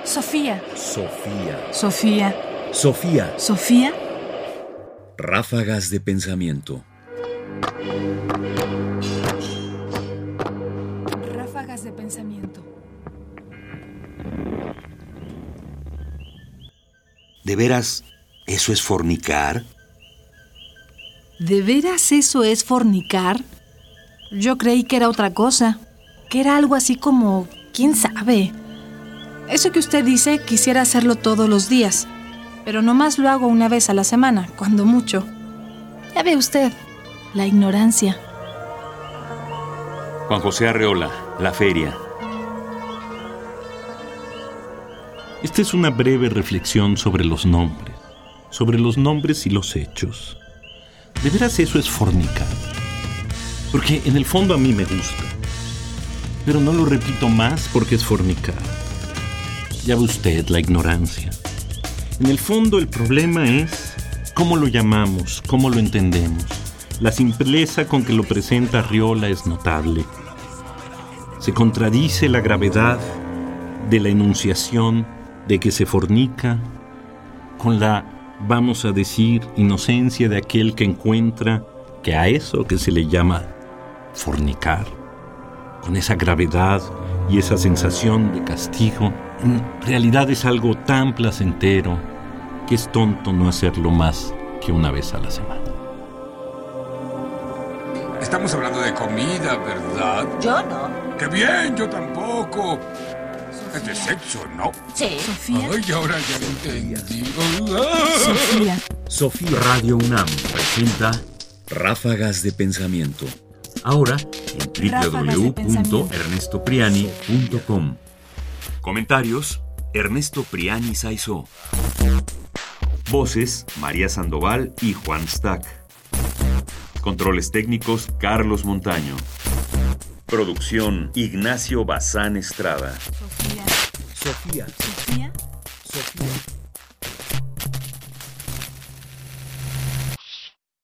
Sofía. Sofía. Sofía. Sofía. Sofía. Ráfagas de pensamiento. Ráfagas de pensamiento. ¿De veras eso es fornicar? ¿De veras eso es fornicar? Yo creí que era otra cosa, que era algo así como, ¿quién sabe? Eso que usted dice, quisiera hacerlo todos los días, pero nomás lo hago una vez a la semana, cuando mucho. Ya ve usted, la ignorancia. Juan José Arreola, La Feria. Esta es una breve reflexión sobre los nombres y los hechos. ¿De veras eso es fornicar? Porque en el fondo a mí me gusta, pero no lo repito más porque es fornicar. Ya ve usted la ignorancia. En el fondo el problema es cómo lo llamamos, cómo lo entendemos. La simpleza con que lo presenta Arreola es notable. Se contradice la gravedad de la enunciación de que se fornica con la, vamos a decir, inocencia de aquel que encuentra que a eso que se le llama fornicar, con esa gravedad y esa sensación de castigo, en realidad es algo tan placentero que es tonto no hacerlo más que una vez a la semana. Estamos hablando de comida, ¿verdad? Yo no. ¡Qué bien! Yo tampoco. Es de sexo, ¿no? Sí. Sofía. Ay, ahora ya lo entendí. Sofía. Sofía. Radio UNAM presenta Ráfagas de pensamiento. Ahora en Ráfagas de pensamiento. www.ernestopriani.com. Comentarios: Ernesto Priani Saizó. Voces: María Sandoval y Juan Stack. Controles técnicos: Carlos Montaño. Producción: Ignacio Bazán Estrada. Sofía. Sofía. Sofía. Sofía.